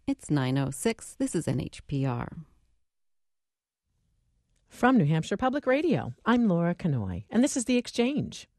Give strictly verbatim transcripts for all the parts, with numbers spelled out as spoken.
It's nine oh six. This is N H P R. From New Hampshire Public Radio, I'm Laura Kanoy, and this is The Exchange.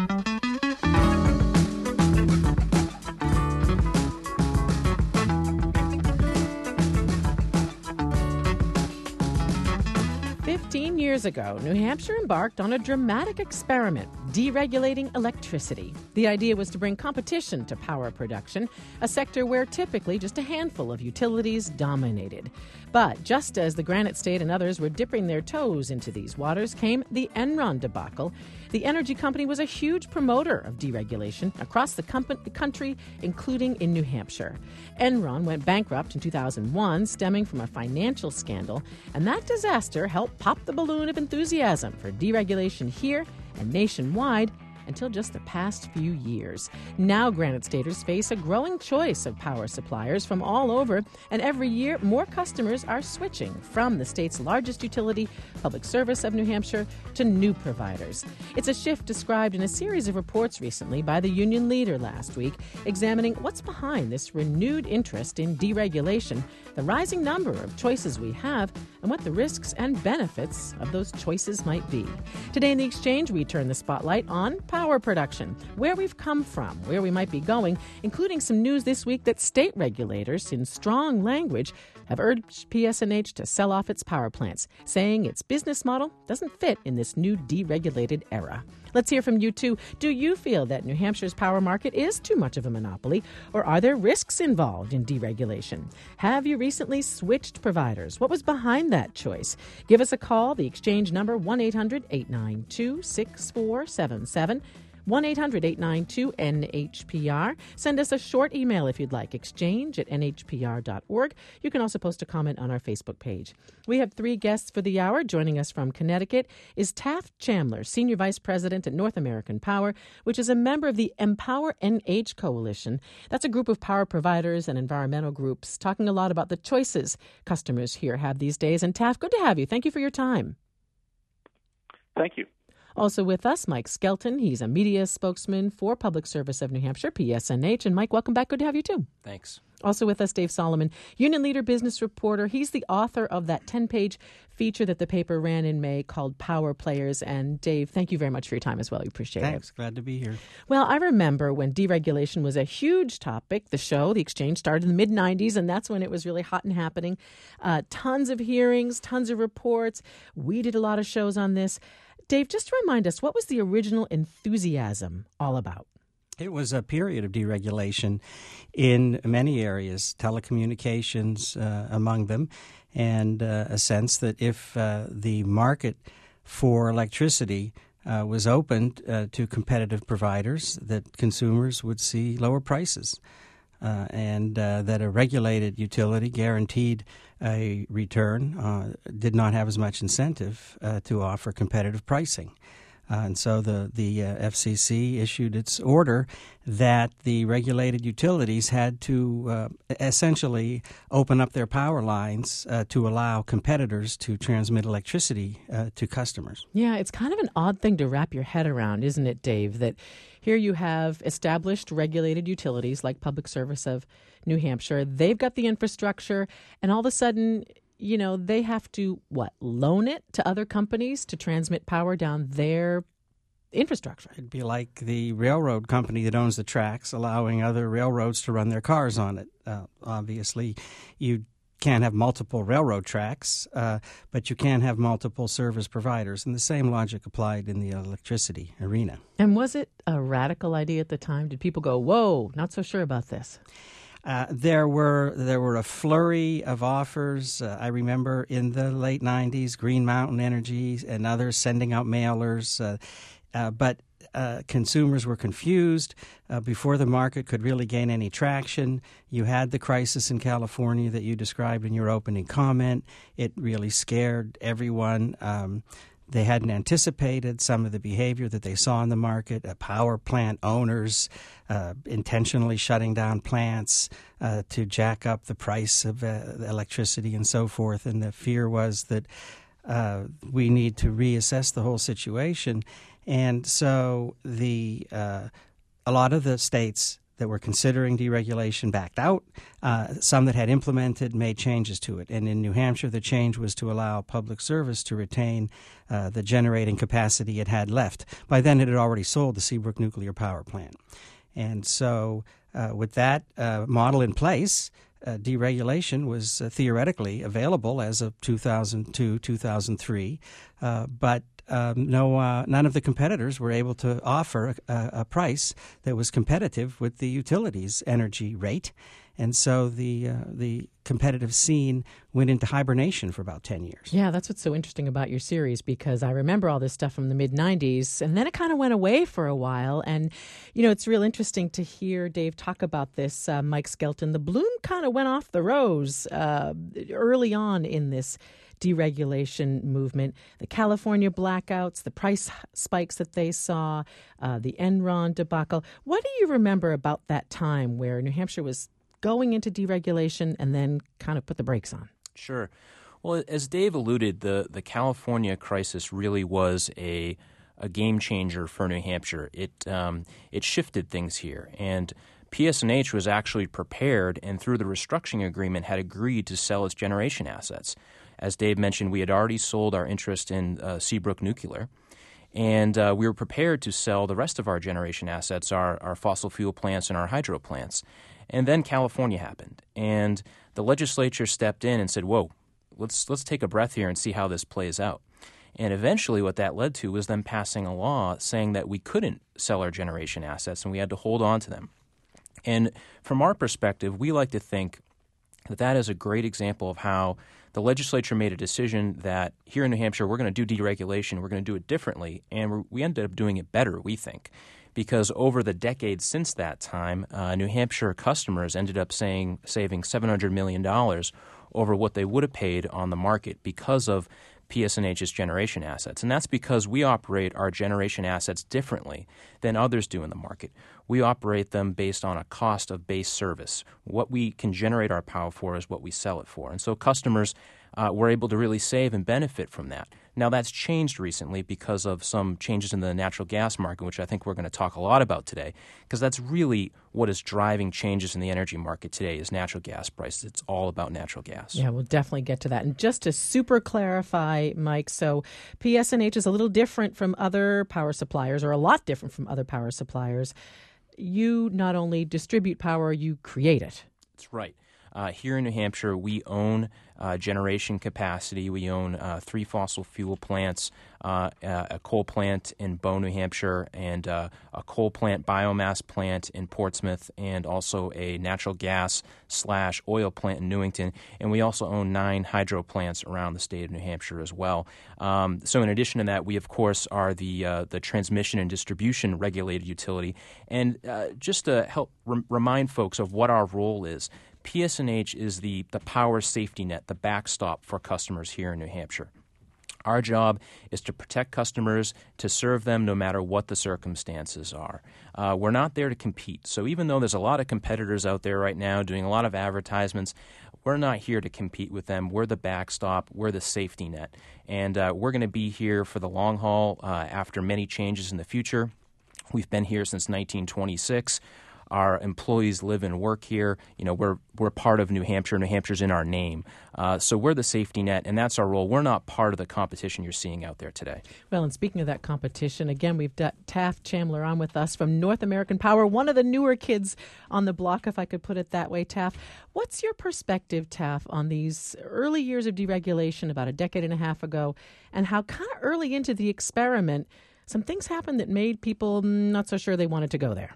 Fifteen years ago, New Hampshire embarked on a dramatic experiment, deregulating electricity. The idea was to bring competition to power production, a sector where typically just a handful of utilities dominated. But just as the Granite State and others were dipping their toes into these waters came the Enron debacle. The energy company was a huge promoter of deregulation across the com- country, including in New Hampshire. Enron went bankrupt in two thousand one, stemming from a financial scandal, and that disaster helped pop the balloon of enthusiasm for deregulation here and nationwide until just the past few years. Now Granite Staters face a growing choice of power suppliers from all over, and every year more customers are switching from the state's largest utility, Public Service of New Hampshire, to new providers. It's a shift described in a series of reports recently by the union leader last week, examining what's behind this renewed interest in deregulation, the rising number of choices we have, and what the risks and benefits of those choices might be. Today in The Exchange, we turn the spotlight on power production, where we've come from, where we might be going, including some news this week that state regulators, in strong language, have urged P S N H to sell off its power plants, saying its business model doesn't fit in this new deregulated era. Let's hear from you, too. Do you feel that New Hampshire's power market is too much of a monopoly, or are there risks involved in deregulation? Have you recently switched providers? What was behind that choice? Give us a call. The Exchange number, one eight hundred eight nine two six four seven seven. one eight hundred eight nine two N H P R. Send us a short email if you'd like, exchange at N H P R dot org. You can also post a comment on our Facebook page. We have three guests for the hour. Joining us from Connecticut is Taft Chandler, Senior Vice President at North American Power, which is a member of the Empower N H Coalition. That's a group of power providers and environmental groups talking a lot about the choices customers here have these days. And Taft, good to have you. Thank you for your time. Thank you. Also with us, Mike Skelton. He's a media spokesman for Public Service of New Hampshire, P S N H. And Mike, welcome back. Good to have you, too. Thanks. Also with us, Dave Solomon, Union Leader, business reporter. He's the author of that ten-page feature that the paper ran in May called Power Players. And Dave, thank you very much for your time as well. We appreciate Thanks. it. Thanks. Glad to be here. Well, I remember when deregulation was a huge topic. The show, The Exchange, started in the mid nineties, and that's when it was really hot and happening. Uh, tons of hearings, tons of reports. We did a lot of shows on this. Dave, just to remind us, what was the original enthusiasm all about? It was a period of deregulation in many areas, telecommunications uh, among them, and uh, a sense that if uh, the market for electricity uh, was opened uh, to competitive providers, that consumers would see lower prices. Uh, and uh, that a regulated utility guaranteed a return uh, did not have as much incentive uh, to offer competitive pricing. Uh, and so the, the uh, F C C issued its order that the regulated utilities had to uh, essentially open up their power lines uh, to allow competitors to transmit electricity uh, to customers. Yeah, it's kind of an odd thing to wrap your head around, isn't it, Dave, that here you have established regulated utilities like Public Service of New Hampshire. They've got the infrastructure, and all of a sudden, you know, they have to, what, loan it to other companies to transmit power down their infrastructure. It'd be like the railroad company that owns the tracks allowing other railroads to run their cars on it. Uh, obviously, you can't have multiple railroad tracks, uh, but you can have multiple service providers, and the same logic applied in the electricity arena. And was it a radical idea at the time? Did people go, whoa, not so sure about this? Uh, there were there were a flurry of offers. Uh, I remember in the late nineties, Green Mountain Energy and others sending out mailers, uh, uh, but uh, consumers were confused. Uh, before the market could really gain any traction, you had the crisis in California that you described in your opening comment. It really scared everyone. Um, They hadn't anticipated some of the behavior that they saw in the market, uh, power plant owners uh, intentionally shutting down plants uh, to jack up the price of uh, electricity and so forth. And the fear was that uh, we need to reassess the whole situation. And so the uh, a lot of the states that were considering deregulation backed out. Uh, some that had implemented made changes to it. And in New Hampshire, the change was to allow public service to retain uh, the generating capacity it had left. By then, it had already sold the Seabrook Nuclear Power Plant. And so uh, with that uh, model in place, uh, deregulation was uh, theoretically available as of two thousand two, two thousand three, uh, but Um, no, uh, none of the competitors were able to offer a, a price that was competitive with the utilities' energy rate, and so the uh, the competitive scene went into hibernation for about ten years. Yeah, that's what's so interesting about your series, because I remember all this stuff from the mid nineties, and then it kind of went away for a while. And, you know, it's real interesting to hear Dave talk about this, uh, Mike Skelton. The bloom kind of went off the rose uh, early on in this deregulation movement. The California blackouts, the price spikes that they saw, uh, the Enron debacle. What do you remember about that time where New Hampshire was going into deregulation and then kind of put the brakes on? Sure. Well, as Dave alluded, the, the California crisis really was a a game changer for New Hampshire. It um, it shifted things here, and P S N H was actually prepared, and through the restructuring agreement had agreed to sell its generation assets. As Dave mentioned, we had already sold our interest in uh, Seabrook Nuclear, and uh, we were prepared to sell the rest of our generation assets, our, our fossil fuel plants and our hydro plants. And then California happened, and the legislature stepped in and said, whoa, let's let's take a breath here and see how this plays out. And eventually what that led to was them passing a law saying that we couldn't sell our generation assets and we had to hold on to them. And from our perspective, we like to think that that is a great example of how the legislature made a decision that here in New Hampshire, we're going to do deregulation, we're going to do it differently, and we're, we ended up doing it better, we think, because over the decades since that time, uh, New Hampshire customers ended up saying, saving seven hundred million dollars over what they would have paid on the market because of P S N H's generation assets. And that's because we operate our generation assets differently than others do in the market. We operate them based on a cost of base service. What we can generate our power for is what we sell it for. And so customers uh, were able to really save and benefit from that. Now, that's changed recently because of some changes in the natural gas market, which I think we're going to talk a lot about today, because that's really what is driving changes in the energy market today is natural gas prices. It's all about natural gas. Yeah, we'll definitely get to that. And just to super clarify, Mike, so P S N H is a little different from other power suppliers, or a lot different from other power suppliers. You not only distribute power, you create it. That's right. Uh, here in New Hampshire, we own uh, generation capacity. We own uh, three fossil fuel plants, uh, a coal plant in Bow, New Hampshire, and uh, a coal plant biomass plant in Portsmouth, and also a natural gas slash oil plant in Newington. And we also own nine hydro plants around the state of New Hampshire as well. Um, so in addition to that, we, of course, are the uh, the transmission and distribution regulated utility. And uh, just to help re- remind folks of what our role is, P S N H is the, the power safety net, the backstop for customers here in New Hampshire. Our job is to protect customers, to serve them no matter what the circumstances are. Uh, we're not there to compete. So even though there's a lot of competitors out there right now doing a lot of advertisements, we're not here to compete with them. We're the backstop. We're the safety net. And uh, we're going to be here for the long haul uh, after many changes in the future. We've been here since nineteen twenty-six. Our employees live and work here. You know, we're we're part of New Hampshire. New Hampshire's in our name. Uh, so we're the safety net, and that's our role. We're not part of the competition you're seeing out there today. Well, and speaking of that competition, again, we've got Taft Chandler on with us from North American Power, one of the newer kids on the block, if I could put it that way. Taft, what's your perspective, Taft, on these early years of deregulation about a decade and a half ago, and how kind of early into the experiment some things happened that made people not so sure they wanted to go there?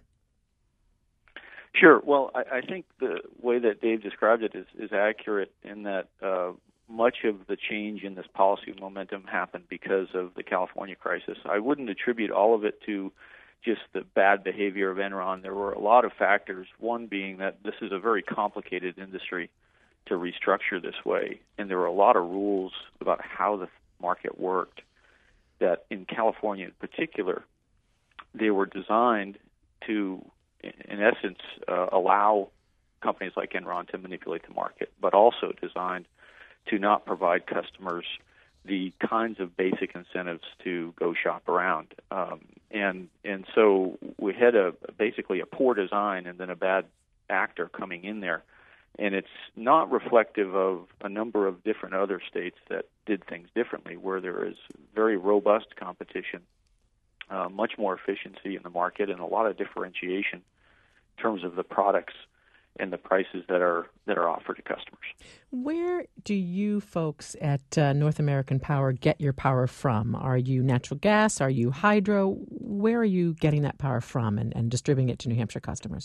Sure. Well, I, I think the way that Dave described it is, is accurate in that uh, much of the change in this policy momentum happened because of the California crisis. I wouldn't attribute all of it to just the bad behavior of Enron. There were a lot of factors, one being that this is a very complicated industry to restructure this way, and there were a lot of rules about how the market worked that in California in particular, they were designed to in essence, uh, allow companies like Enron to manipulate the market, but also designed to not provide customers the kinds of basic incentives to go shop around. Um, and and so we had a basically a poor design and then a bad actor coming in there. And it's not reflective of a number of different other states that did things differently, where there is very robust competition, uh, much more efficiency in the market, and a lot of differentiation in terms of the products and the prices that are that are offered to customers. Where do you folks at uh, North American Power get your power from? Are you natural gas? Are you hydro? Where are you getting that power from and, and distributing it to New Hampshire customers?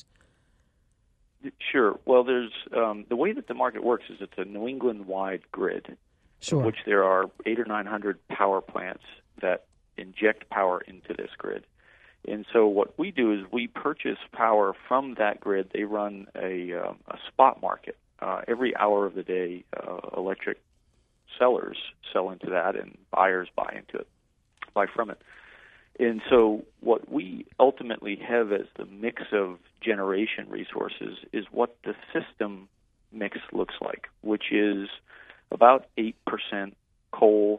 Sure. Well, there's um, the way that the market works is it's a New England-wide grid, sure. in which there are eight or nine hundred power plants that inject power into this grid. And so what we do is we purchase power from that grid. They run a, um, a spot market. Uh, every hour of the day, uh, electric sellers sell into that, and buyers buy into it, buy from it. And so what we ultimately have as the mix of generation resources is what the system mix looks like, which is about eight percent coal,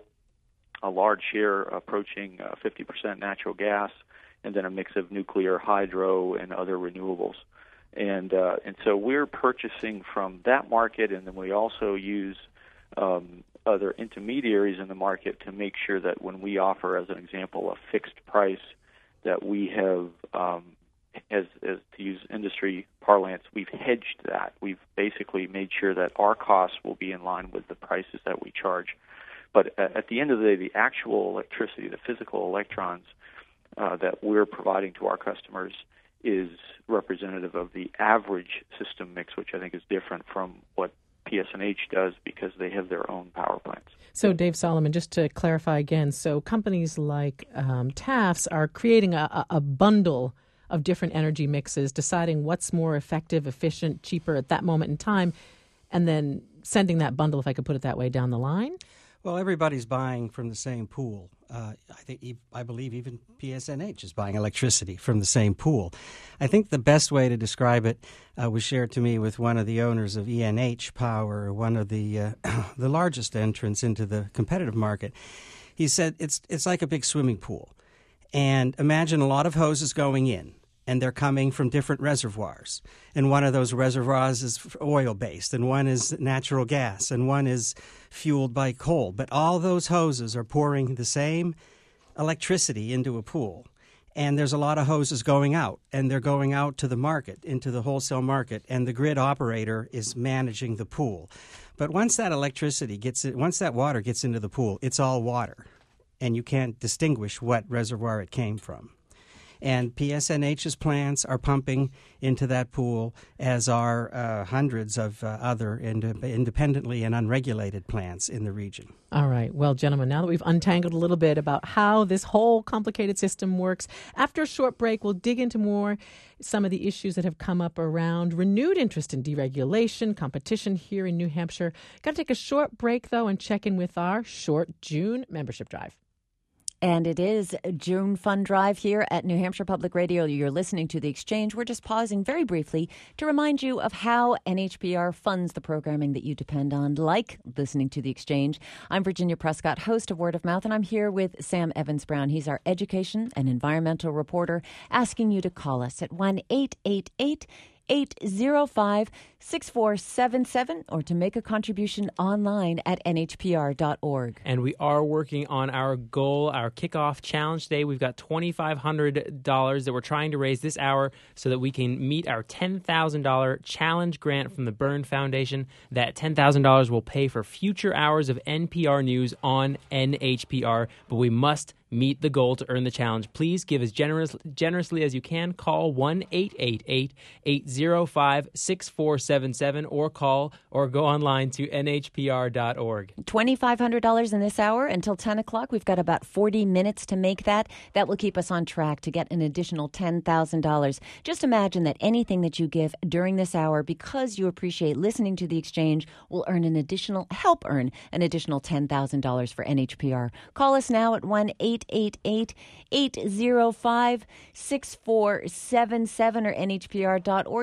a large share approaching uh, fifty percent natural gas, and then a mix of nuclear, hydro, and other renewables. And uh, and so we're purchasing from that market, and then we also use um, other intermediaries in the market to make sure that when we offer, as an example, a fixed price, that we have, um, as, as to use industry parlance, we've hedged that. We've basically made sure that our costs will be in line with the prices that we charge. But at the end of the day, the actual electricity, the physical electrons uh, that we're providing to our customers is representative of the average system mix, which I think is different from what P S N H does because they have their own power plants. So, Dave Solomon, just to clarify again, so companies like um, Taft's are creating a, a bundle of different energy mixes, deciding what's more effective, efficient, cheaper at that moment in time, and then sending that bundle, if I could put it that way, down the line? Well, everybody's buying from the same pool. Uh, I think, I believe even P S N H is buying electricity from the same pool. I think the best way to describe it uh, was shared to me with one of the owners of E N H Power, one of the uh, the largest entrants into the competitive market. He said it's it's like a big swimming pool, and imagine a lot of hoses going in. And they're coming from different reservoirs. And one of those reservoirs is oil-based, and one is natural gas, and one is fueled by coal. But all those hoses are pouring the same electricity into a pool. And there's a lot of hoses going out, and they're going out to the market, into the wholesale market, and the grid operator is managing the pool. But once that electricity gets, once that water gets into the pool, it's all water, and you can't distinguish what reservoir it came from. And P S N H's plants are pumping into that pool, as are uh, hundreds of uh, other ind- independently and unregulated plants in the region. All right. Well, gentlemen, now that we've untangled a little bit about how this whole complicated system works, after a short break, we'll dig into more some of the issues that have come up around renewed interest in deregulation, competition here in New Hampshire. Got to take a short break, though, and check in with our short June membership drive. And it is June Fund Drive here at New Hampshire Public Radio. You're listening to The Exchange. We're just pausing very briefly to remind you of how N H P R funds the programming that you depend on, like listening to The Exchange. I'm Virginia Prescott, host of Word of Mouth, and I'm here with Sam Evans-Brown. He's our education and environmental reporter, asking you to call us at one eight eight eight eight zero five six four seven seven or to make a contribution online at N H P R dot org. And we are working on our goal, our kickoff challenge today. We've got two thousand five hundred dollars that we're trying to raise this hour so that we can meet our ten thousand dollars challenge grant from the Byrne Foundation. That ten thousand dollars will pay for future hours of N P R News on N H P R, but we must meet the goal to earn the challenge. Please give as generous, generously as you can. Call one eight eight eight eight zero five six four seven seven or call or go online to N H P R dot org. two thousand five hundred dollars in this hour until ten o'clock. We've got about forty minutes to make that. That will keep us on track to get an additional ten thousand dollars. Just imagine that anything that you give during this hour, because you appreciate listening to The Exchange, will earn an additional, help earn an additional ten thousand dollars for N H P R. Call us now at one eight eight eight eight zero five six four seven seven or N H P R dot org.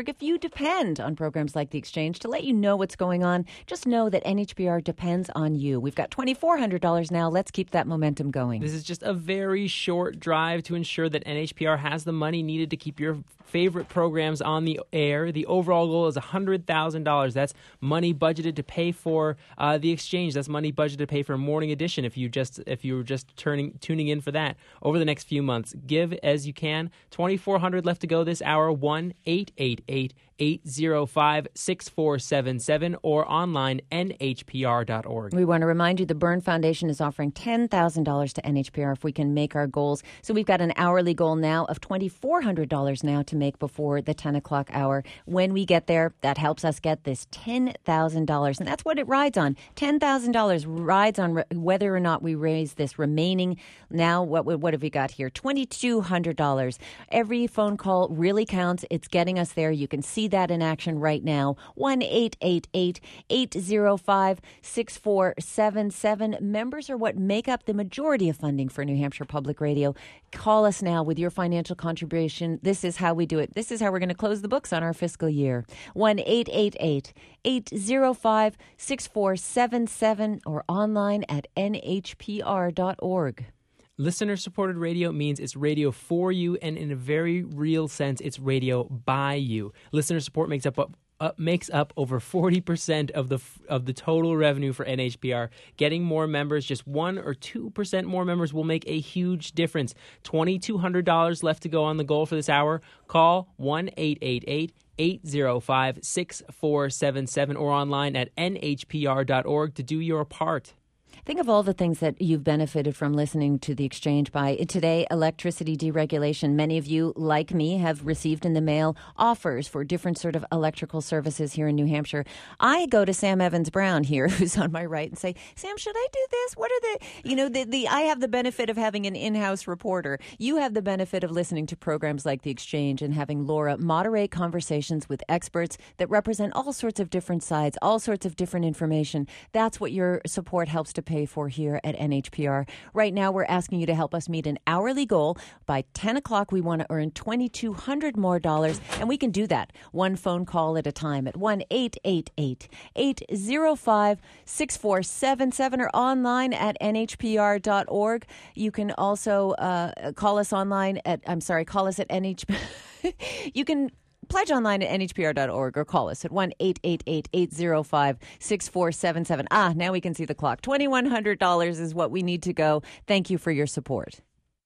org. If you depend on programs like The Exchange to let you know what's going on, just know that N H P R depends on you. We've got twenty-four hundred dollars now. Let's keep that momentum going. This is just a very short drive to ensure that N H P R has the money needed to keep your favorite programs on the air. The overall goal is one hundred thousand dollars. That's money budgeted to pay for uh, The Exchange. That's money budgeted to pay for Morning Edition if you just if you were just turning tuning in for that over the next few months. Give as you can. twenty-four hundred left to go this hour. one eight eight eight eight zero five six four seven seven or online N H P R dot org. We want to remind you the Byrne Foundation is offering ten thousand dollars to N H P R if we can make our goals. So we've got an hourly goal now of twenty-four hundred dollars now to make before the ten o'clock hour. When we get there, that helps us get this ten thousand dollars. And that's what it rides on. ten thousand dollars rides on re- whether or not we raise this remaining. Now, what what have we got here? twenty-two hundred dollars. Every phone call really counts. It's getting us there. You can see that in action right now. one eight eight eight eight zero five six four seven seven. Members are what make up the majority of funding for New Hampshire Public Radio. Call us now with your financial contribution. This is how we do it. This is how we're going to close the books on our fiscal year. one eight eight eight eight zero five six four seven seven or online at N H P R dot org. Listener-supported radio means it's radio for you, and in a very real sense, it's radio by you. Listener support makes up, up, up makes up over forty percent of the of the total revenue for N H P R. Getting more members, just one or two percent more members, will make a huge difference. twenty-two hundred dollars left to go on the goal for this hour. Call one eight eight eight eight zero five six four seven seven or online at N H P R dot org to do your part. Think of all the things that you've benefited from listening to The Exchange by. Today, electricity deregulation. Many of you, like me, have received in the mail offers for different sort of electrical services here in New Hampshire. I go to Sam Evans Brown here, who's on my right, and say, Sam, should I do this? What are the, you know, the, the I have the benefit of having an in-house reporter. You have the benefit of listening to programs like The Exchange and having Laura moderate conversations with experts that represent all sorts of different sides, all sorts of different information. That's what your support helps to pay for here at N H P R. Right now, we're asking you to help us meet an hourly goal. By ten o'clock, we want to earn twenty-two hundred more dollars, and we can do that one phone call at a time at one eight eight eight eight zero five six four seven seven or online at N H P R dot org. You can also uh, call us online at, I'm sorry, call us at N H P R. You can pledge online at N H P R dot org or call us at one eight eight eight eight zero five six four seven seven. Ah, now we can see the clock. twenty-one hundred dollars is what we need to go. Thank you for your support.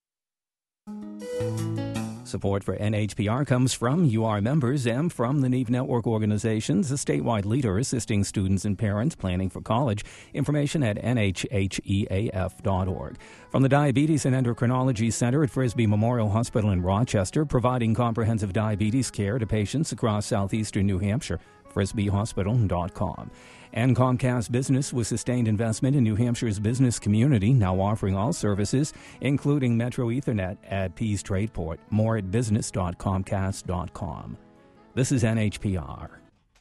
Support for N H P R comes from U R members and from the Neve Network Organizations, a statewide leader assisting students and parents planning for college. Information at N H H E A F dot org. From the Diabetes and Endocrinology Center at Frisbee Memorial Hospital in Rochester, providing comprehensive diabetes care to patients across southeastern New Hampshire, frisbee hospital dot com. And Comcast Business with sustained investment in New Hampshire's business community, now offering all services, including Metro Ethernet at Pease Tradeport. More at business dot comcast dot com. This is N H P R.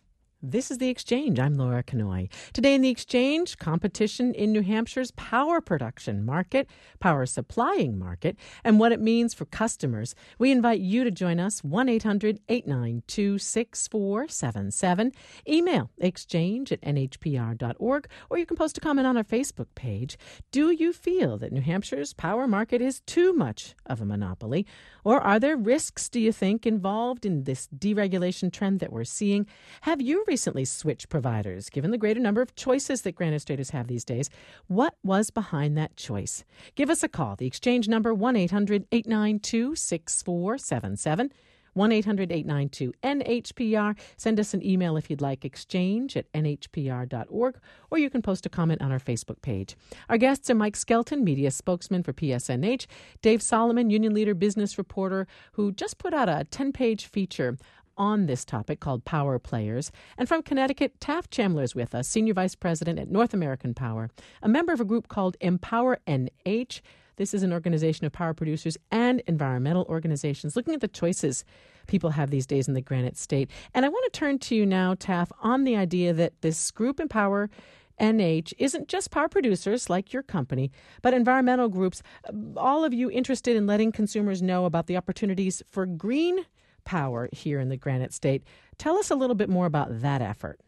This is The Exchange. I'm Laura Kanoy. Today in The Exchange, competition in New Hampshire's power production market, power supplying market, and what it means for customers. We invite you to join us, one eight hundred eight nine two six four seven seven. Email exchange at N H P R dot org, or you can post a comment on our Facebook page. Do you feel that New Hampshire's power market is too much of a monopoly? Or are there risks, do you think, involved in this deregulation trend that we're seeing? Have you recently switched providers, given the greater number of choices that Granite Staters have these days? What was behind that choice? Give us a call. The Exchange number, one eight hundred eight nine two six four seven seven. one eight hundred eight nine two N H P R. Send us an email if you'd like, exchange at N H P R dot org, or you can post a comment on our Facebook page. Our guests are Mike Skelton, media spokesman for P S N H, Dave Solomon, union leader, business reporter, who just put out a ten-page feature on this topic called Power Players. And from Connecticut, Taft Chandler is with us, Senior Vice President at North American Power, a member of a group called Empower N H. This is an organization of power producers and environmental organizations looking at the choices people have these days in the Granite State. And I want to turn to you now, Taft, on the idea that this group Empower N H isn't just power producers like your company, but environmental groups, all of you interested in letting consumers know about the opportunities for green power here in the Granite State. Tell us a little bit more about that effort.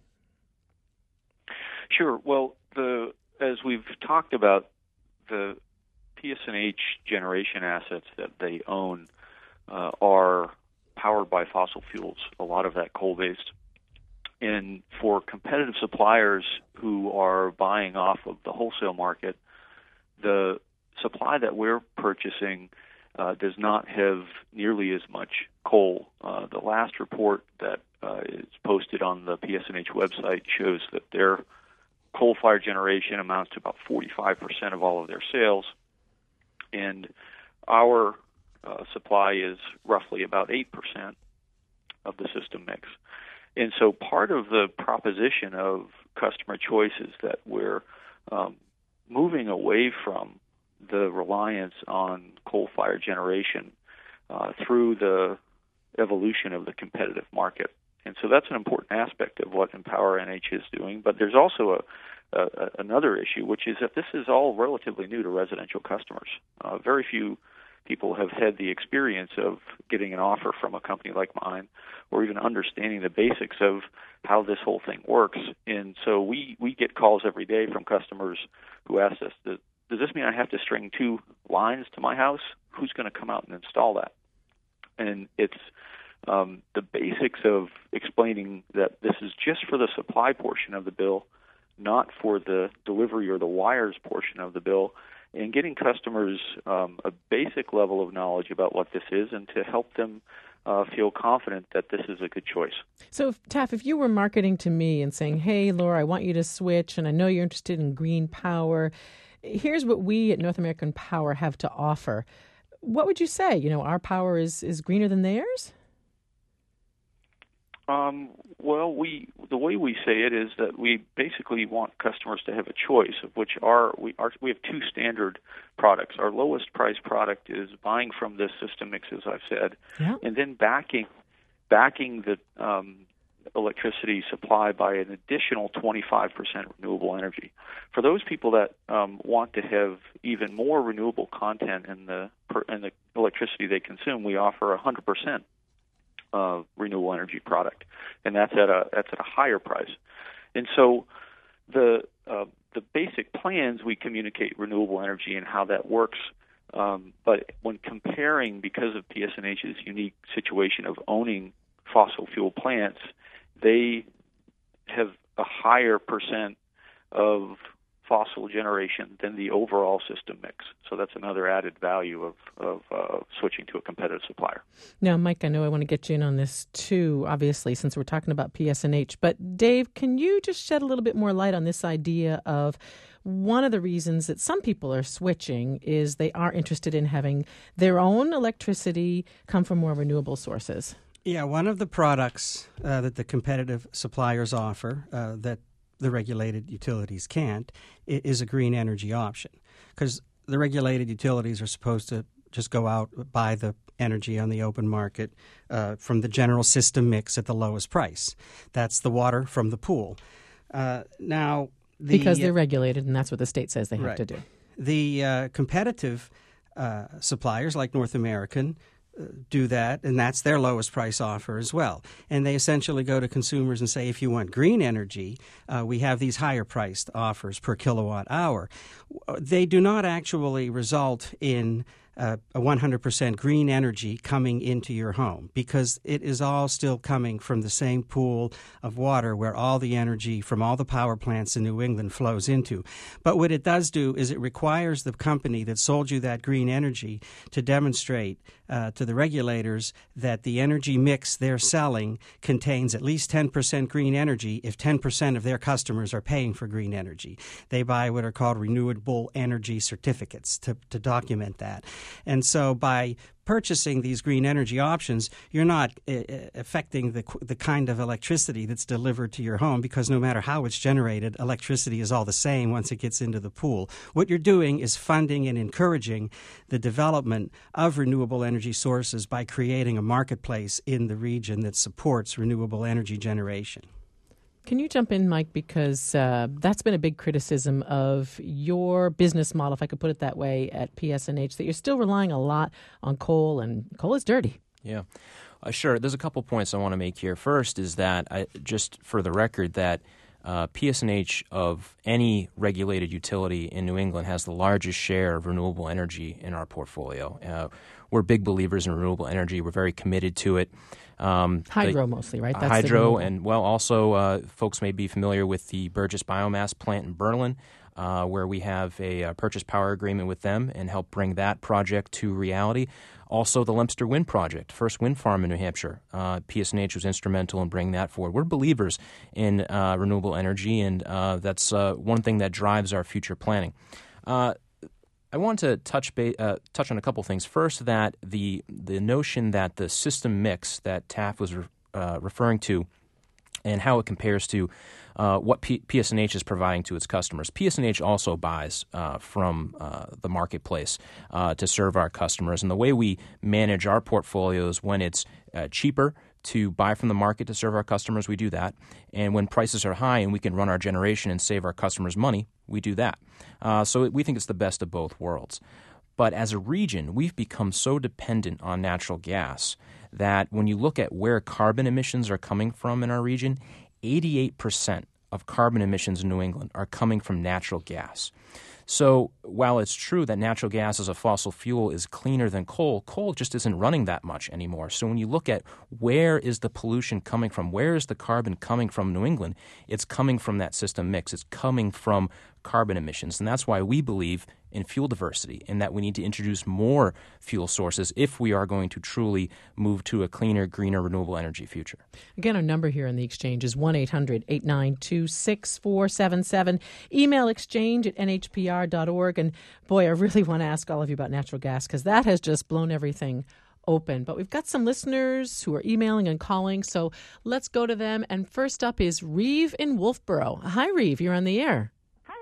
Sure. Well, the as we've talked about, the P S and H generation assets that they own uh, are powered by fossil fuels, a lot of that coal-based. And for competitive suppliers who are buying off of the wholesale market, the supply that we're purchasing uh, does not have nearly as much coal. Uh, the last report that uh, is posted on the P S and H website shows that their coal-fired generation amounts to about forty-five percent of all of their sales, and our uh, supply is roughly about eight percent of the system mix. And so part of the proposition of customer choice is that we're um, moving away from the reliance on coal-fired generation uh, through the evolution of the competitive market. And so that's an important aspect of what Empower N H is doing. But there's also a, a, another issue, which is that this is all relatively new to residential customers. Uh, very few people have had the experience of getting an offer from a company like mine or even understanding the basics of how this whole thing works. And so we, we get calls every day from customers who ask us, does, does this mean I have to string two lines to my house? Who's going to come out and install that? And it's um, the basics of explaining that this is just for the supply portion of the bill, not for the delivery or the wires portion of the bill, and getting customers um, a basic level of knowledge about what this is and to help them uh, feel confident that this is a good choice. So, if, Taff, if you were marketing to me and saying, hey, Laura, I want you to switch, and I know you're interested in green power, here's what we at North American Power have to offer, what would you say? You know, our power is, is greener than theirs? Um, well, we the way we say it is that we basically want customers to have a choice, of which are we are we have two standard products. Our lowest price product is buying from this system mix, as I've said, yeah. and then backing backing the um, electricity supply by an additional twenty-five percent renewable energy. For those people that um, want to have even more renewable content in the per, in the electricity they consume, we offer one hundred percent. Uh, renewable energy product, and that's at a that's at a higher price. And so the uh, the basic plans, we communicate renewable energy and how that works. Um, but when comparing, because of P S and H's unique situation of owning fossil fuel plants, they have a higher percent of fossil generation than the overall system mix. So that's another added value of, of uh, switching to a competitive supplier. Now, Mike, I know I want to get you in on this too, obviously, since we're talking about P S and H. But Dave, can you just shed a little bit more light on this idea of one of the reasons that some people are switching is they are interested in having their own electricity come from more renewable sources? Yeah, one of the products uh, that the competitive suppliers offer uh, that the regulated utilities can't, is a green energy option. Because the regulated utilities are supposed to just go out, buy the energy on the open market uh, from the general system mix at the lowest price. That's the water from the pool. Uh, now, the, Because they're regulated, and that's what the state says they have right. to do. The uh, competitive uh, suppliers, like North American, do that, and that's their lowest price offer as well. And they essentially go to consumers and say, if you want green energy, uh, we have these higher priced offers per kilowatt hour. They do not actually result in uh, a one hundred percent green energy coming into your home, because it is all still coming from the same pool of water where all the energy from all the power plants in New England flows into. But what it does do is it requires the company that sold you that green energy to demonstrate uh, to the regulators that the energy mix they're selling contains at least ten percent green energy if ten percent of their customers are paying for green energy. They buy what are called renewable energy certificates to, to document that. And so by purchasing these green energy options, you're not uh, affecting the the kind of electricity that's delivered to your home, because no matter how it's generated, electricity is all the same once it gets into the pool. What you're doing is funding and encouraging the development of renewable energy sources by creating a marketplace in the region that supports renewable energy generation. Can you jump in, Mike, because uh, that's been a big criticism of your business model, if I could put it that way, at P S and H, that you're still relying a lot on coal, and coal is dirty. Yeah. Uh, sure. There's a couple points I want to make here. First is that, I, just for the record, that uh, P S N H of any regulated utility in New England has the largest share of renewable energy in our portfolio. Uh, we're big believers in renewable energy. We're very committed to it. Um, hydro the, mostly, right? That's uh, hydro, the and well, also uh, folks may be familiar with the Burgess Biomass Plant in Berlin, uh, where we have a, a purchase power agreement with them and help bring that project to reality. Also, the Lemster Wind Project, first wind farm in New Hampshire. Uh, P S N H was instrumental in bringing that forward. We're believers in uh, renewable energy, and uh, that's uh, one thing that drives our future planning. Uh, I want to touch ba- uh, touch on a couple things. First, that the the notion that the system mix that Taft was re- uh, referring to and how it compares to uh, what P- PSNH is providing to its customers. P S N H also buys uh, from uh, the marketplace uh, to serve our customers. And the way we manage our portfolios, when it's uh, cheaper to buy from the market to serve our customers, we do that. And when prices are high and we can run our generation and save our customers money, we do that. Uh, so we think it's the best of both worlds. But as a region, we've become so dependent on natural gas that when you look at where carbon emissions are coming from in our region, eighty-eight percent of carbon emissions in New England are coming from natural gas. So while it's true that natural gas as a fossil fuel is cleaner than coal, coal just isn't running that much anymore. So when you look at where is the pollution coming from, where is the carbon coming from New England, it's coming from that system mix. It's coming from carbon emissions. And that's why we believe in fuel diversity and that we need to introduce more fuel sources if we are going to truly move to a cleaner, greener, renewable energy future. Again, our number here in the Exchange is one eight hundred eight nine two six four seven seven. Email exchange at n h p r dot org. And boy, I really want to ask all of you about natural gas because that has just blown everything open. But we've got some listeners who are emailing and calling, so let's go to them. And first up is Reeve in Wolfboro. Hi, Reeve. You're on the air.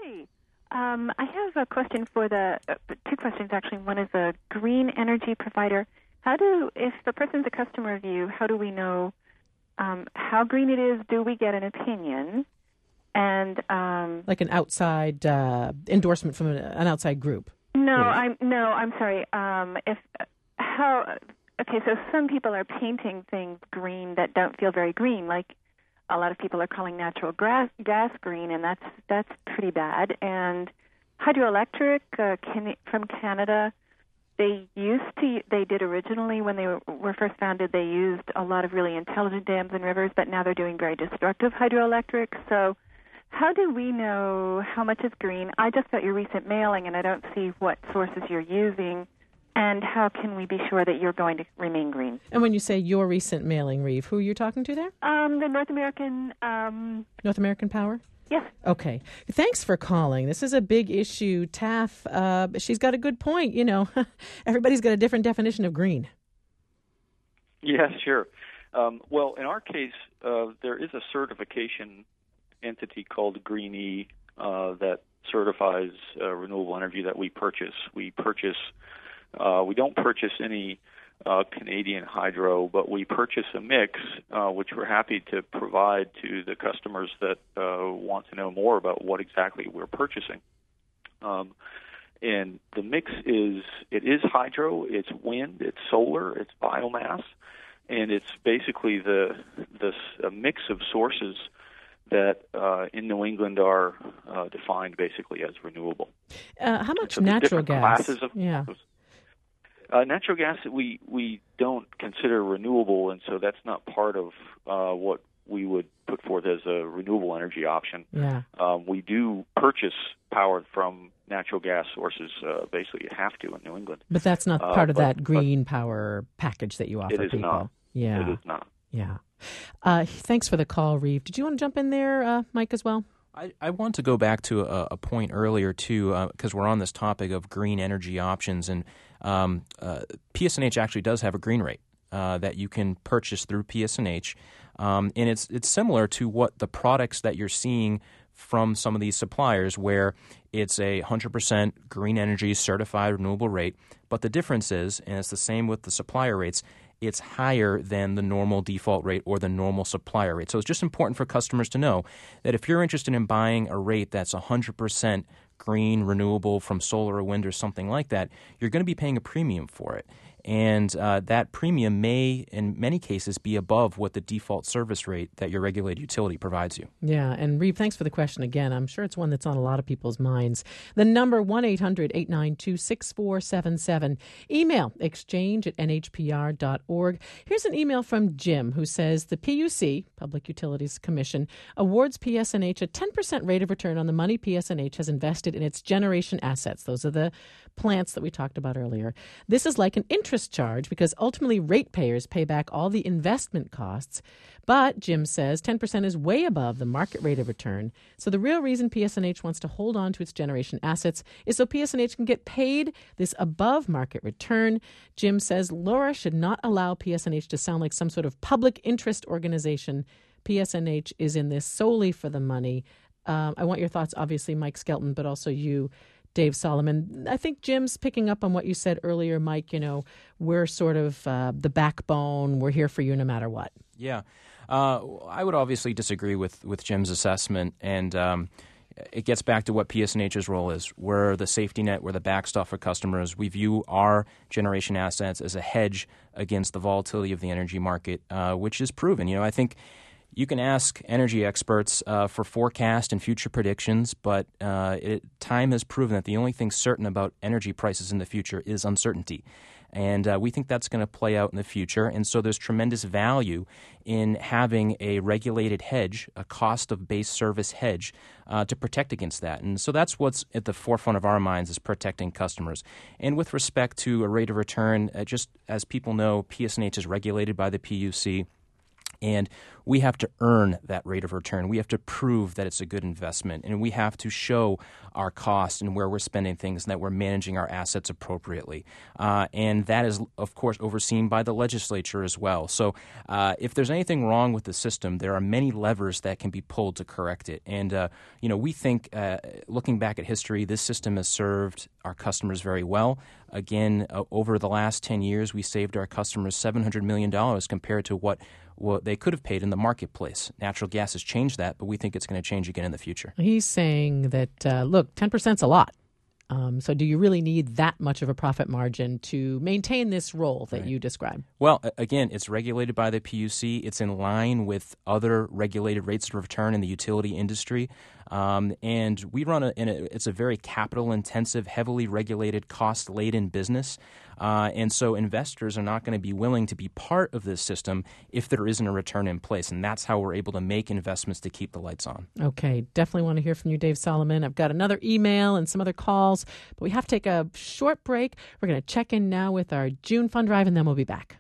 Um, I have a question for the, uh, two questions actually. One is a green energy provider. How do, if the person's a customer of you, how do we know um, how green it is? Do we get an opinion? And um, like an outside uh, endorsement from an, an outside group? No, I'm no, I'm sorry. Um, if how okay, so some people are painting things green that don't feel very green, like. A lot of people are calling natural gas, gas green, and that's that's pretty bad. And hydroelectric uh, can, from Canada, they used to, they did originally when they were, were first founded, they used a lot of really intelligent dams and rivers, but now they're doing very destructive hydroelectric. So how do we know how much is green? I just got your recent mailing, and I don't see what sources you're using. And how can we be sure that you're going to remain green? And when you say your recent mailing, Reeve, who are you talking to there? Um, the North American... Um, North American Power? Yes. Okay. Thanks for calling. This is a big issue. Taff, uh, she's got a good point. You know, everybody's got a different definition of green. Yeah, sure. Um, well, in our case, uh, there is a certification entity called Green E uh, that certifies uh, renewable energy that we purchase. We purchase... Uh, we don't purchase any uh, Canadian hydro, but we purchase a mix, uh, which we're happy to provide to the customers that uh, want to know more about what exactly we're purchasing. Um, and the mix is, it is hydro, it's wind, it's solar, it's biomass, and it's basically the, the a mix of sources that uh, in New England are uh, defined basically as renewable. Uh, how much so natural gas? Classes of yeah. Uh, natural gas we we don't consider renewable, and so that's not part of uh, what we would put forth as a renewable energy option. Yeah. Um, we do purchase power from natural gas sources. Uh, basically, you have to in New England. But that's not uh, part of but, that green power package that you offer it is people. Not. Yeah. It is not. Yeah. Uh, thanks for the call, Reeve. Did you want to jump in there, uh, Mike, as well? I, I want to go back to a, a point earlier, too, because uh, we're on this topic of green energy options. And um, uh, P S N H actually does have a green rate uh, that you can purchase through P S N H. Um, and it's it's similar to what the products that you're seeing from some of these suppliers where it's a one hundred percent green energy certified renewable rate. But the difference is, and it's the same with the supplier rates, it's higher than the normal default rate or the normal supplier rate. So it's just important for customers to know that if you're interested in buying a rate that's one hundred percent green, renewable from solar or wind or something like that, you're going to be paying a premium for it. and uh, that premium may, in many cases, be above what the default service rate that your regulated utility provides you. Yeah, and Reeve, thanks for the question again. I'm sure it's one that's on a lot of people's minds. The number one eight hundred eight nine two six four seven seven. Email exchange at n h p r dot org. Here's an email from Jim who says the P U C, Public Utilities Commission, awards P S N H a ten percent rate of return on the money P S N H has invested in its generation assets. Those are the plants that we talked about earlier. This is like an interest charge because ultimately ratepayers pay back all the investment costs. But, Jim says, ten percent is way above the market rate of return. So the real reason P S N H wants to hold on to its generation assets is so P S N H can get paid this above market return. Jim says Laura should not allow P S N H to sound like some sort of public interest organization. P S N H is in this solely for the money. Um, I want your thoughts, obviously, Mike Skelton, but also you, Dave Solomon. I think Jim's picking up on what you said earlier, Mike. You know, we're sort of uh, the backbone. We're here for you no matter what. Yeah. Uh, I would obviously disagree with, with Jim's assessment, and um, it gets back to what P S N H's role is. We're the safety net. We're the backstop for customers. We view our generation assets as a hedge against the volatility of the energy market, uh, which is proven. You know, I think you can ask energy experts uh, for forecast and future predictions, but uh, it, time has proven that the only thing certain about energy prices in the future is uncertainty. And uh, we think that's going to play out in the future. And so there's tremendous value in having a regulated hedge, a cost of base service hedge, uh, to protect against that. And so that's what's at the forefront of our minds, is protecting customers. And with respect to a rate of return, uh, just as people know, P S N H is regulated by the P U C. And we have to earn that rate of return. We have to prove that it's a good investment. And we have to show our cost and where we're spending things and that we're managing our assets appropriately. Uh, and that is, of course, overseen by the legislature as well. So uh, if there's anything wrong with the system, there are many levers that can be pulled to correct it. And, uh, you know, we think, uh, looking back at history, this system has served our customers very well. Again, uh, over the last ten years, we saved our customers seven hundred million dollars compared to what what they could have paid in the marketplace. Natural gas has changed that, but we think it's going to change again in the future. He's saying that, uh, look, ten percent is a lot. Um, so do you really need that much of a profit margin to maintain this role that right. you describe? Well, again, it's regulated by the P U C. It's in line with other regulated rates of return in the utility industry. Um, and we run a, in a, it's a very capital-intensive, heavily regulated, cost-laden business. Uh, and so investors are not going to be willing to be part of this system if there isn't a return in place. And that's how we're able to make investments to keep the lights on. Okay. Definitely want to hear from you, Dave Solomon. I've got another email and some other calls, but we have to take a short break. We're going to check in now with our June Fund Drive, and then we'll be back.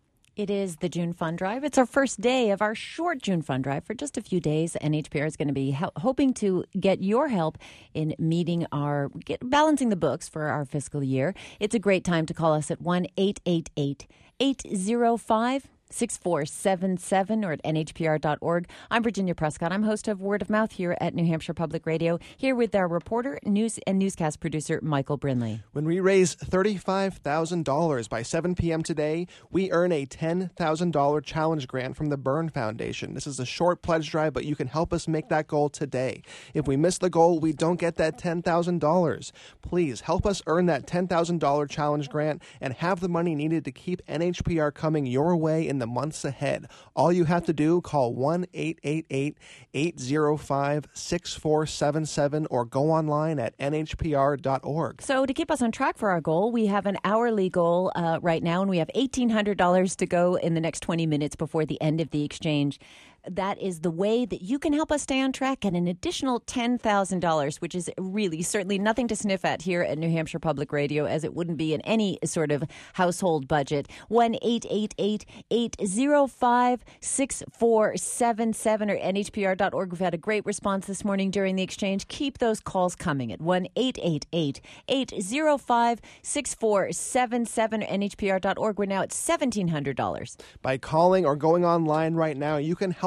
It is the June Fund Drive. It's our first day of our short June Fund Drive for just a few days. N H P R is going to be hel- hoping to get your help in meeting our, get, balancing the books for our fiscal year. It's a great time to call us at one eight eight eight eight zero five six four seven seven or at n h p r dot org. I'm Virginia Prescott. I'm host of Word of Mouth here at New Hampshire Public Radio, here with our reporter, news and newscast producer, Michael Brinley. When we raise thirty-five thousand dollars by seven p.m. today, we earn a ten thousand dollars challenge grant from the Byrne Foundation. This is a short pledge drive, but you can help us make that goal today. If we miss the goal, we don't get that ten thousand dollars. Please help us earn that ten thousand dollars challenge grant and have the money needed to keep N H P R coming your way in the months ahead. All you have to do, call one eight eight eight eight zero five six four seven seven or go online at n h p r dot org. So to keep us on track for our goal, we have an hourly goal uh, right now, and we have eighteen hundred dollars to go in the next twenty minutes before the end of the exchange. That is the way that you can help us stay on track, and an additional ten thousand dollars, which is really certainly nothing to sniff at here at New Hampshire Public Radio, as it wouldn't be in any sort of household budget. one eight eight eight eight zero five six four seven seven or n h p r dot org. We've had a great response this morning during the exchange. Keep those calls coming at one eight eight eight eight zero five six four seven seven or n h p r dot org. We're now at seventeen hundred dollars. By calling or going online right now, you can help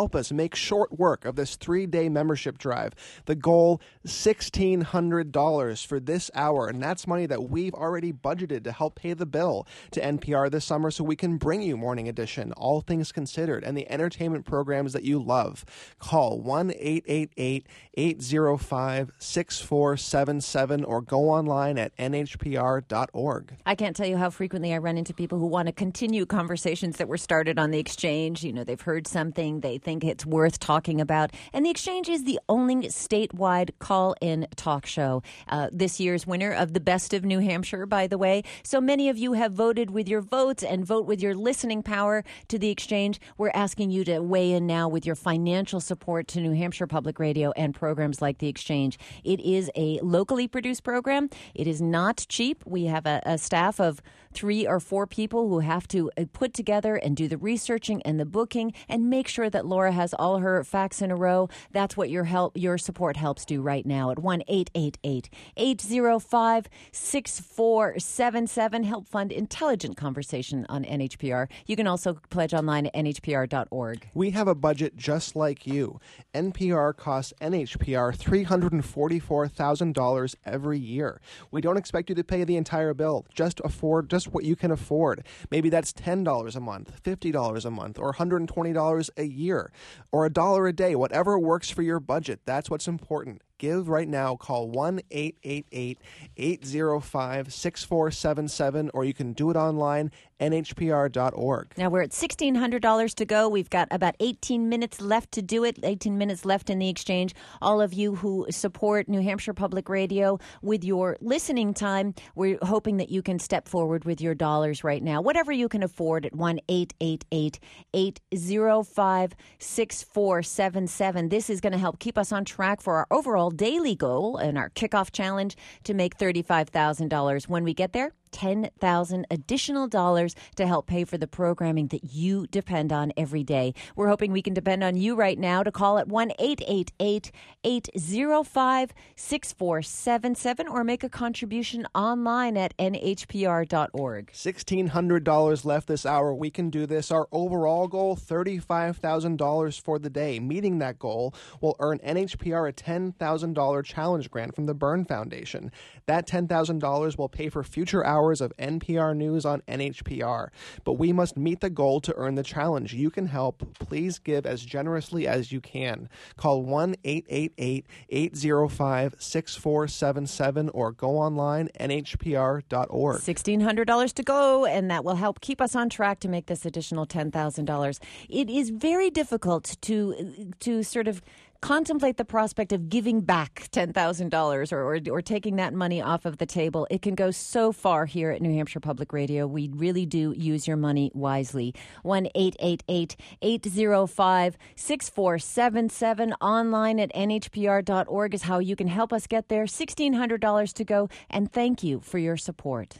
help us make short work of this three-day membership drive. The goal, sixteen hundred dollars for this hour, and that's money that we've already budgeted to help pay the bill to N P R this summer so we can bring you Morning Edition, All Things Considered, and the entertainment programs that you love. Call one eight eight eight, eight zero five, six four seven seven or go online at N H P R dot org. I can't tell you how frequently I run into people who want to continue conversations that were started on the Exchange. You know, they've heard something they think it's worth talking about. And the Exchange is the only statewide call-in talk show. Uh, this year's winner of the Best of New Hampshire, by the way. So many of you have voted with your votes and vote with your listening power to the Exchange. We're asking you to weigh in now with your financial support to New Hampshire Public Radio and programs like the Exchange. It is a locally produced program. It is not cheap. We have a, a staff of three or four people who have to put together and do the researching and the booking and make sure that Laura has all her facts in a row. That's what your help, your support helps do right now at one eight eight eight, eight zero five, six four seven seven. Help fund intelligent conversation on N H P R. You can also pledge online at N H P R dot org. We have a budget just like you. N P R costs N H P R three hundred forty-four thousand dollars every year. We don't expect you to pay the entire bill. Just afford just what you can afford. Maybe that's ten dollars a month, fifty dollars a month, or one hundred twenty dollars a year, or a dollar a day. Whatever works for your budget. That's what's important. Give right now. Call one eight eight eight, eight zero five, six four seven seven, or you can do it online, N H P R dot org. Now we're at sixteen hundred dollars to go. We've got about eighteen minutes left to do it, eighteen minutes left in the Exchange. All of you who support New Hampshire Public Radio with your listening time, we're hoping that you can step forward with your dollars right now. Whatever you can afford at one eight eight eight, eight zero five, six four seven seven. This is going to help keep us on track for our overall daily goal and our kickoff challenge to make thirty-five thousand dollars. When we get there, ten thousand additional dollars to help pay for the programming that you depend on every day. We're hoping we can depend on you right now to call at one eight eight eight, eight zero five, six four seven seven or make a contribution online at N H P R dot org. sixteen hundred dollars left this hour. We can do this. Our overall goal, thirty-five thousand dollars for the day. Meeting that goal will earn N H P R a ten thousand dollars challenge grant from the Byrne Foundation. That ten thousand dollars will pay for future hours of N P R News on N H P R. But we must meet the goal to earn the challenge. You can help. Please give as generously as you can. Call one eight eight eight, eight zero five, six four seven seven or go online, N H P R dot org. sixteen hundred dollars to go, and that will help keep us on track to make this additional ten thousand dollars. It is very difficult to to sort of contemplate the prospect of giving back ten thousand dollars or, or or taking that money off of the table. It can go so far here at New Hampshire Public Radio. We really do use your money wisely. one eight eight eight, eight zero five, six four seven seven. Online at N H P R dot org is how you can help us get there. sixteen hundred dollars to go, and thank you for your support.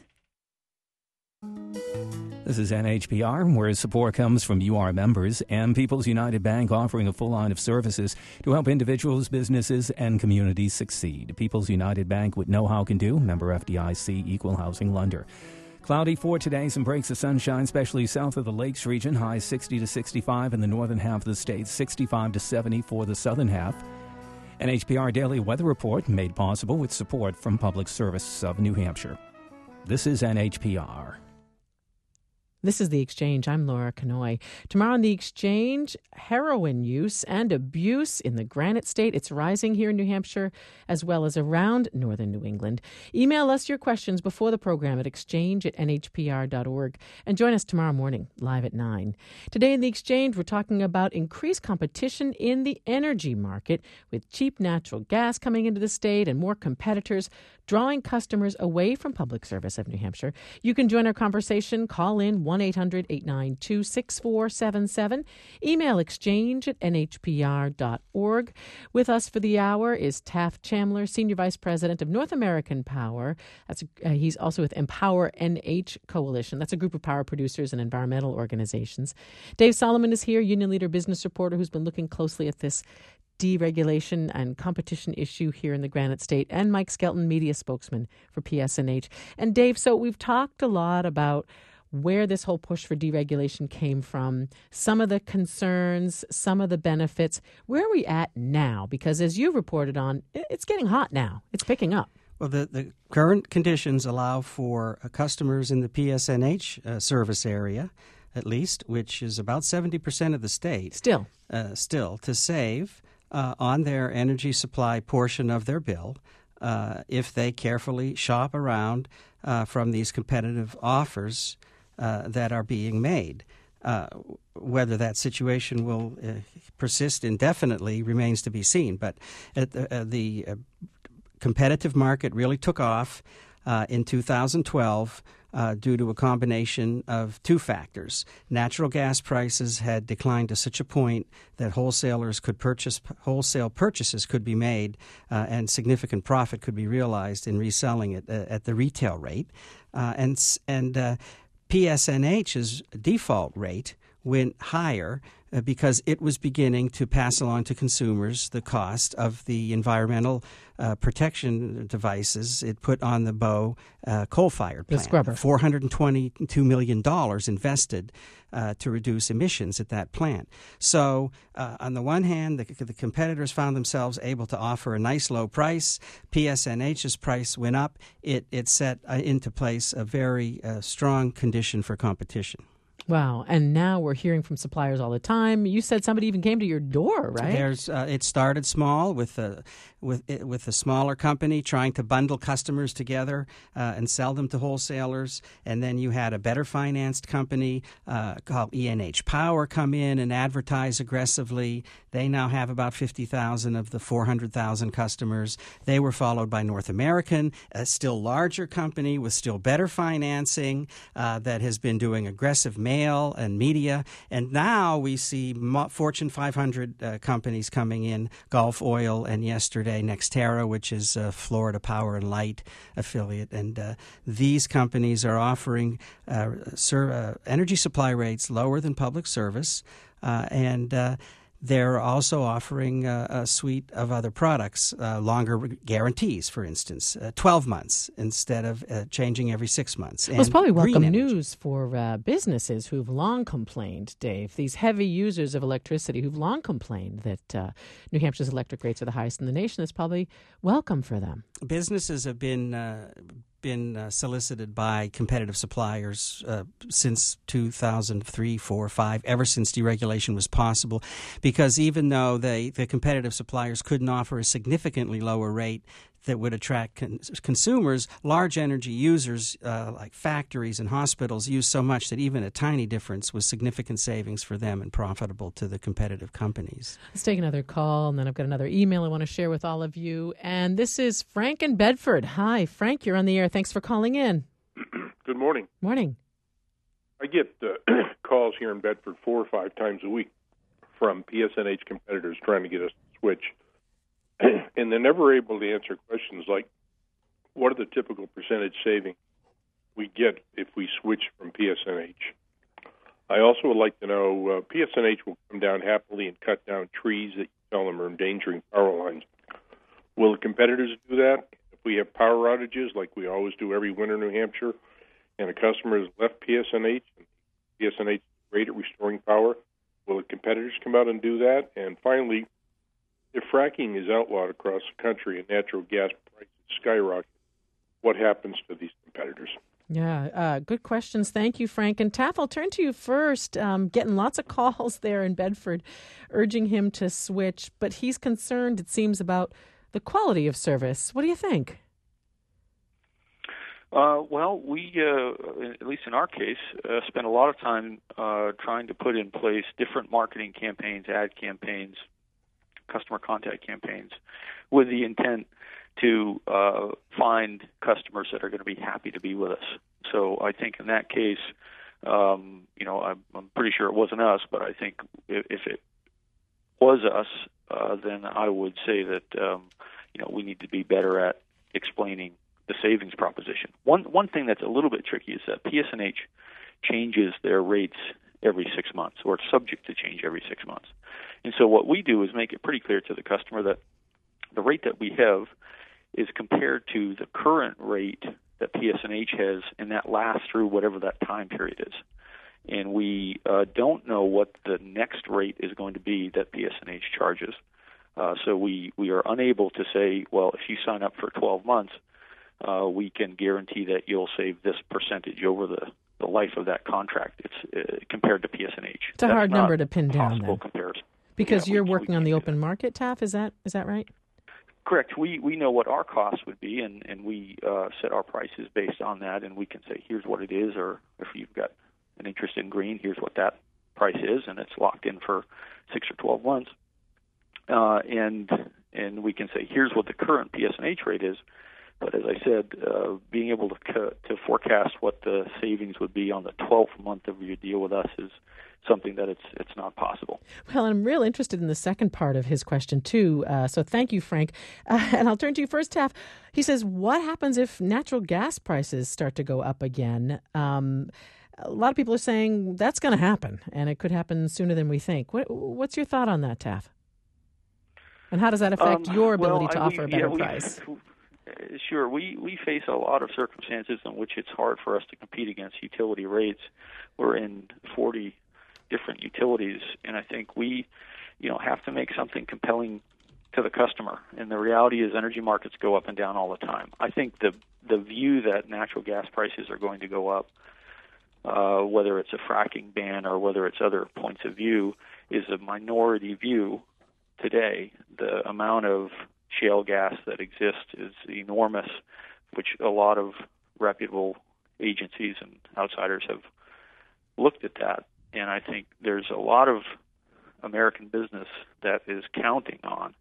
This is N H P R, where support comes from you, our members, and People's United Bank offering a full line of services to help individuals, businesses, and communities succeed. People's United Bank with know-how can do. Member F D I C, equal housing lender. Cloudy for today, some breaks of sunshine, especially south of the Lakes region. Highs sixty to sixty-five in the northern half of the state, sixty-five to seventy for the southern half. N H P R Daily Weather Report made possible with support from Public Service of New Hampshire. This is N H P R. This is The Exchange. I'm Laura Kanoy. Tomorrow on The Exchange, heroin use and abuse in the Granite State. It's rising here in New Hampshire as well as around northern New England. Email us your questions before the program at exchange at N H P R dot org and join us tomorrow morning live at nine. Today in The Exchange, we're talking about increased competition in the energy market with cheap natural gas coming into the state and more competitors drawing customers away from Public Service of New Hampshire. You can join our conversation. Call in one eight hundred, eight nine two, six four seven seven. Email exchange at N H P R dot org. With us for the hour is Taft Chamler, Senior Vice President of North American Power. That's uh, he's also with Empower N H Coalition. That's a group of power producers and environmental organizations. Dave Solomon is here, Union Leader business reporter who's been looking closely at this deregulation and competition issue here in the Granite State, and Mike Skelton, media spokesman for P S N H. And Dave, so we've talked a lot about where this whole push for deregulation came from, some of the concerns, some of the benefits. Where are we at now? Because as you reported on, it's getting hot now. It's picking up. Well, the, the current conditions allow for uh, customers in the P S N H uh, service area, at least, which is about seventy percent of the state. Still. Uh, still, to save uh, on their energy supply portion of their bill uh, if they carefully shop around uh, from these competitive offers uh, that are being made. Uh, whether that situation will uh, persist indefinitely remains to be seen. But at the, uh, the uh, competitive market really took off uh, in two thousand twelve uh, due to a combination of two factors. Natural gas prices had declined to such a point that wholesalers could purchase, wholesale purchases could be made uh, and significant profit could be realized in reselling it uh, at the retail rate. Uh, and and uh, P S N H's default rate went higher uh, because it was beginning to pass along to consumers the cost of the environmental uh, protection devices it put on the Bow uh, coal-fired plant. The scrubber. four hundred twenty-two million dollars invested uh, to reduce emissions at that plant. So uh, on the one hand, the, the competitors found themselves able to offer a nice low price. P S N H's price went up. It, it set uh, into place a very uh, strong condition for competition. Wow. And now we're hearing from suppliers all the time. You said somebody even came to your door, right? There's, uh, it started small with a, with, with a smaller company trying to bundle customers together uh, and sell them to wholesalers. And then you had a better financed company uh, called E N H Power come in and advertise aggressively. They now have about fifty thousand of the four hundred thousand customers. They were followed by North American, a still larger company with still better financing uh, that has been doing aggressive mail and media. And now we see Fortune five hundred uh, companies coming in, Gulf Oil, and yesterday Nextera, which is a Florida Power and Light affiliate. And uh, these companies are offering uh, ser- uh, energy supply rates lower than public service, uh, and uh, they're also offering uh, a suite of other products, uh, longer guarantees, for instance, uh, twelve months instead of uh, changing every six months. Well, it's probably welcome energy. news for uh, businesses who've long complained, Dave, these heavy users of electricity who've long complained that uh, New Hampshire's electric rates are the highest in the nation. It's probably welcome for them. Businesses have been uh, been uh, solicited by competitive suppliers uh, since two thousand three, four, five, ever since deregulation was possible, because even though they, the competitive suppliers couldn't offer a significantly lower rate that would attract con- consumers, large energy users uh, like factories and hospitals use so much that even a tiny difference was significant savings for them and profitable to the competitive companies. Let's take another call, and then I've got another email I want to share with all of you. And this is Frank in Bedford. Hi, Frank, you're on the air. Thanks for calling in. Good morning. Morning. I get uh, calls here in Bedford four or five times a week from P S N H competitors trying to get us to switch. And they're never able to answer questions like, what are the typical percentage savings we get if we switch from P S N H? I also would like to know, uh, P S N H will come down happily and cut down trees that you tell them are endangering power lines. Will the competitors do that? If we have power outages, like we always do every winter in New Hampshire, and a customer has left P S N H, and P S N H is great at restoring power, will the competitors come out and do that? And finally, if fracking is outlawed across the country and natural gas prices skyrocket, what happens to these competitors? Yeah, uh, good questions. Thank you, Frank. And Taff, I'll turn to you first. Um, getting lots of calls there in Bedford urging him to switch, but he's concerned, it seems, about the quality of service. What do you think? Uh, well, we, uh, at least in our case, uh, spent a lot of time uh, trying to put in place different marketing campaigns, ad campaigns, customer contact campaigns, with the intent to uh, find customers that are going to be happy to be with us. So I think in that case, um, you know, I'm, I'm pretty sure it wasn't us, but I think if, if it was us, uh, then I would say that, um, you know, we need to be better at explaining the savings proposition. One one thing that's a little bit tricky is that P S N H changes their rates every six months, or it's subject to change every six months. And so what we do is make it pretty clear to the customer that the rate that we have is compared to the current rate that P S N H has, and that lasts through whatever that time period is. And we uh, don't know what the next rate is going to be that P S N H charges. Uh, so we, we are unable to say, well, if you sign up for twelve months, uh, we can guarantee that you'll save this percentage over the, the life of that contract. It's uh, compared to P S N H. It's a That's hard not number to pin down. Possible then. comparison. Because Yeah, you're we- working we on the can't do open market, Taff. Is that is that right? Correct. We we know what our costs would be, and and we uh, set our prices based on that, and we can say here's what it is, or if you've got an interest in green, here's what that price is, and it's locked in for six or twelve months, uh, and and we can say here's what the current P S N H rate is. But as I said, uh, being able to to forecast what the savings would be on the twelfth month of your deal with us is something that it's it's not possible. Well, I'm real interested in the second part of his question, too. Uh, so thank you, Frank. Uh, and I'll turn to you first, Taff. He says, what happens if natural gas prices start to go up again? Um, a lot of people are saying that's going to happen, and it could happen sooner than we think. What, what's your thought on that, Taff? And how does that affect Um, your ability well, to I- offer we, a better yeah, we, price? Sure. We, we face a lot of circumstances in which it's hard for us to compete against utility rates. We're in forty different utilities, and I think we, you know, have to make something compelling to the customer. And the reality is energy markets go up and down all the time. I think the the view that natural gas prices are going to go up, uh, whether it's a fracking ban or whether it's other points of view, is a minority view today. The amount of shale gas that exists is enormous, which a lot of reputable agencies and outsiders have looked at that. And I think there's a lot of American business that is counting on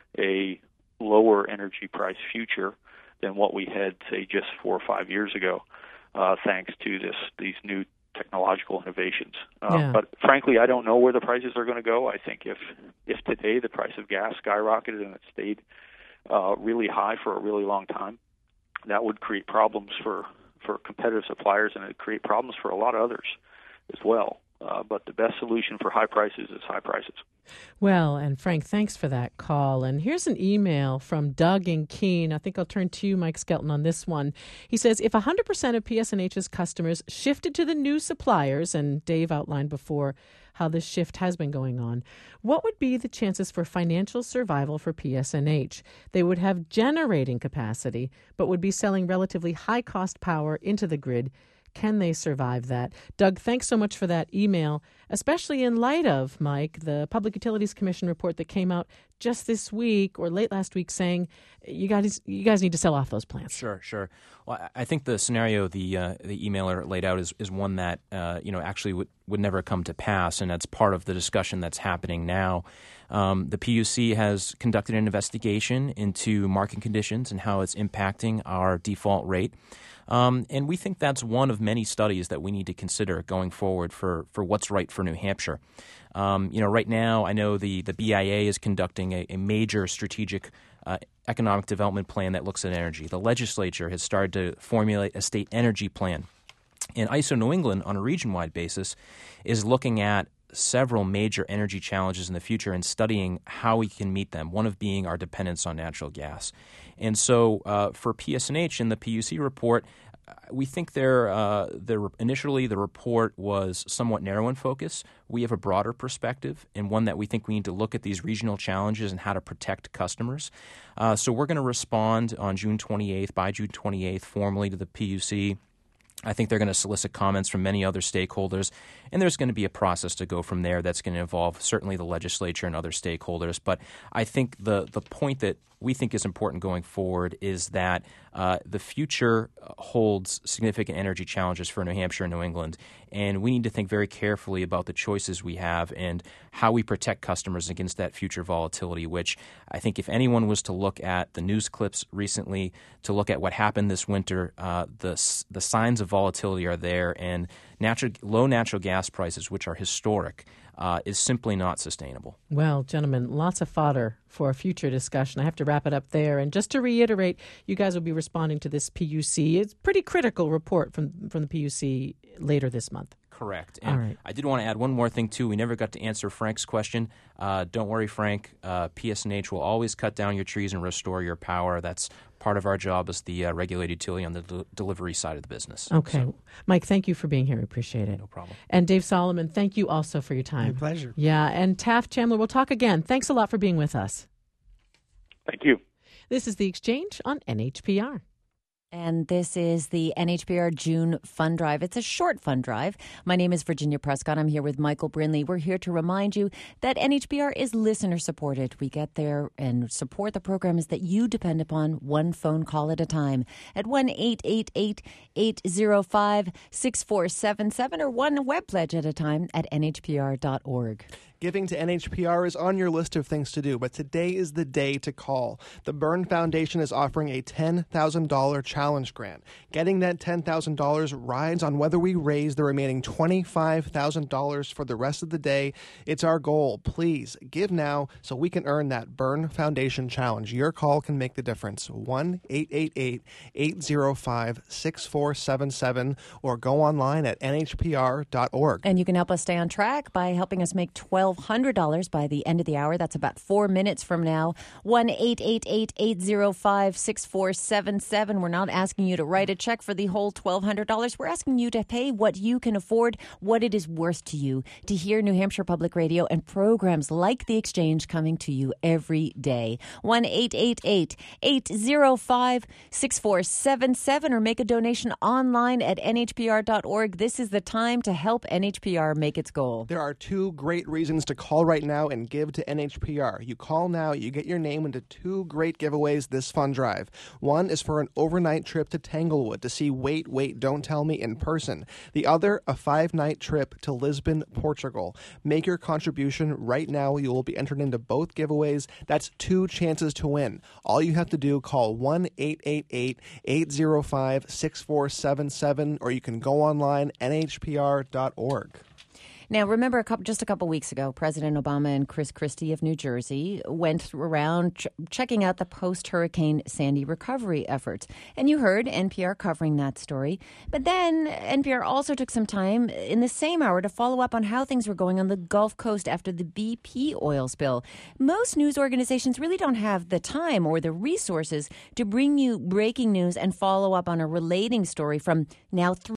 a lower energy price future than what we had, say, just four or five years ago, uh, thanks to this these new technological innovations. Um, Yeah. But frankly, I don't know where the prices are going to go. I think if if today the price of gas skyrocketed and it stayed uh, really high for a really long time, that would create problems for, for competitive suppliers, and it would create problems for a lot of others as well. Uh, but the best solution for high prices is high prices. Well, and Frank, thanks for that call. And here's an email from Doug in Keene. I think I'll turn to you, Mike Skelton, on this one. He says, if one hundred percent of P S N H's customers shifted to the new suppliers, and Dave outlined before how this shift has been going on, what would be the chances for financial survival for P S N H? They would have generating capacity, but would be selling relatively high-cost power into the grid. Can they survive that? Doug, thanks so much for that email, especially in light of, Mike, the Public Utilities Commission report that came out just this week or late last week saying you guys you guys need to sell off those plants. Sure, sure. Well, I think the scenario the uh, the emailer laid out is, is one that uh, you know actually would, would never come to pass, and that's part of the discussion that's happening now. Um, the P U C has conducted an investigation into market conditions and how it's impacting our default rate. Um, and we think that's one of many studies that we need to consider going forward for, for what's right for New Hampshire. Um, you know, right now, I know the, the B I A is conducting a, a major strategic uh, economic development plan that looks at energy. The legislature has started to formulate a state energy plan. And I S O New England, on a region-wide basis, is looking at several major energy challenges in the future and studying how we can meet them, one of being our dependence on natural gas. And so uh, for P S N H in the P U C report, we think there, uh, there, initially the report was somewhat narrow in focus. We have a broader perspective and one that we think we need to look at these regional challenges and how to protect customers. Uh, so we're going to respond on June twenty-eighth, by June twenty-eighth, formally to the P U C. I think they're going to solicit comments from many other stakeholders, and there's going to be a process to go from there that's going to involve certainly the legislature and other stakeholders. But I think the, the point that we think is important going forward is that uh, the future holds significant energy challenges for New Hampshire and New England, and we need to think very carefully about the choices we have and how we protect customers against that future volatility, which I think if anyone was to look at the news clips recently, to look at what happened this winter, uh, the, the signs of volatility are there, and natural, low natural gas prices, which are historic, Uh, is simply not sustainable. Well, gentlemen, lots of fodder for a future discussion. I have to wrap it up there. And just to reiterate, you guys will be responding to this P U C. It's a pretty critical report from, from the P U C later this month. Correct. And All right. I did want to add one more thing, too. We never got to answer Frank's question. Uh, don't worry, Frank. Uh, P S N H will always cut down your trees and restore your power. That's part of our job as the uh, regulated utility on the de- delivery side of the business. Okay. So, Mike, thank you for being here. We appreciate it. no problem. And Dave Solomon, thank you also for your time. My pleasure. Yeah, and Taft Chandler, we'll talk again. Thanks a lot for being with us. Thank you. This is The Exchange on N H P R. And this is the N H P R June Fund Drive. It's a short fund drive. My name is Virginia Prescott. I'm here with Michael Brinley. We're here to remind you that N H P R is listener supported. We get there and support the programs that you depend upon one phone call at a time at one eight eight eight, eight zero five, six four seven seven or one web pledge at a time at N H P R dot org. Giving to N H P R is on your list of things to do, but today is the day to call. The Byrne Foundation is offering a ten thousand dollars challenge grant. Getting that ten thousand dollars rides on whether we raise the remaining twenty-five thousand dollars for the rest of the day. It's our goal. Please give now so we can earn that Byrne Foundation challenge. Your call can make the difference. one eight eight eight, eight zero five, six four seven seven or go online at N H P R dot org. And you can help us stay on track by helping us make twelve hundred dollars by the end of the hour. That's about four minutes from now. one eight eight eight, eight zero five, six four seven seven. We're not asking you to write a check for the whole twelve hundred dollars. We're asking you to pay what you can afford, what it is worth to you, to hear New Hampshire Public Radio and programs like The Exchange coming to you every day. one eight eight eight, eight zero five, six four seven seven or make a donation online at N H P R dot org. This is the time to help N H P R make its goal. There are two great reasons to call right now and give to N H P R. You call now, you get your name into two great giveaways this fund drive. One is for an overnight trip to Tanglewood to see Wait, Wait, Don't Tell Me in person. The other, a five-night trip to Lisbon, Portugal. Make your contribution right now. You will be entered into both giveaways. That's two chances to win. All you have to do, call one eight eight eight, eight zero five, six four seven seven or you can go online, N H P R dot org. Now, remember, a couple, just a couple weeks ago, President Obama and Chris Christie of New Jersey went around ch- checking out the post-Hurricane Sandy recovery efforts. And you heard N P R covering that story. But then N P R also took some time in the same hour to follow up on how things were going on the Gulf Coast after the B P oil spill. Most news organizations really don't have the time or the resources to bring you breaking news and follow up on a relating story from now three